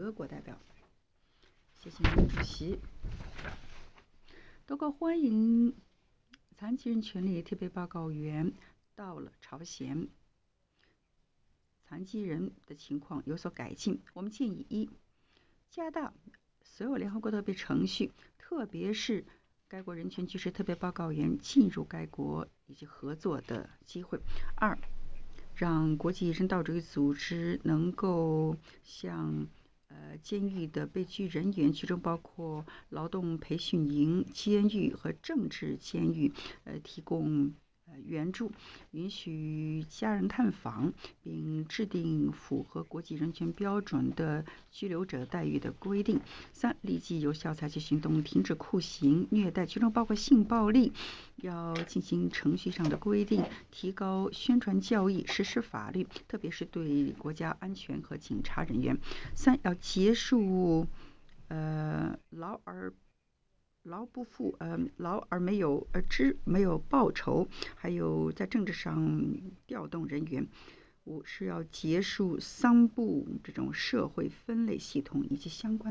德国代表。谢谢您，主席。德国欢迎残疾人权利特别报告员到了朝鲜，残疾人的情况有所改进。我们建议一，加大所有联合国特别程序，特别是该国人权局势特别报告员进入该国以及合作的机会。二，让国际人道主义组织能够向监狱的被拘人员，其中包括劳动培训营、监狱和政治监狱，提供援助，允许家人探访，并制定符合国际人权标准的拘留者待遇的规定。三，立即有效采取行动，停止酷刑、虐待，其中包括性暴力，要进行程序上的规定，提高宣传教育，实施法律，特别是对国家安全和警察人员。三，要结束劳而没有报酬，还有在政治上调动人员。五是要结束桑布这种社会分类系统以及相关